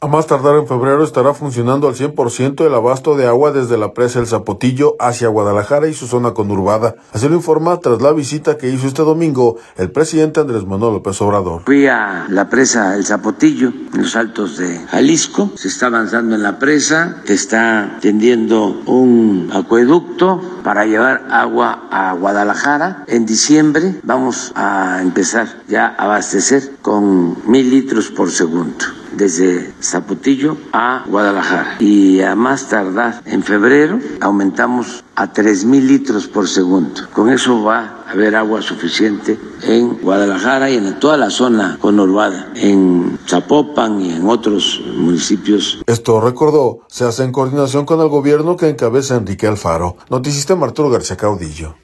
A más tardar en febrero estará funcionando al 100% el abasto de agua desde la presa El Zapotillo hacia Guadalajara y su zona conurbada. Así lo informa tras la visita que hizo este domingo el presidente Andrés Manuel López Obrador. Fui a la presa El Zapotillo, en los altos de Jalisco. Se está avanzando en la presa, se está tendiendo un acueducto para llevar agua a Guadalajara. En diciembre vamos a empezar ya a abastecer con 1,000 litros por segundo desde Zapotillo a Guadalajara, y a más tardar en febrero aumentamos a 3,000 litros por segundo. Con eso va a haber agua suficiente en Guadalajara y en toda la zona conurbada, en Zapopan y en otros municipios. Esto, recordó, se hace en coordinación con el gobierno que encabeza Enrique Alfaro. Noticista Arturo García Caudillo.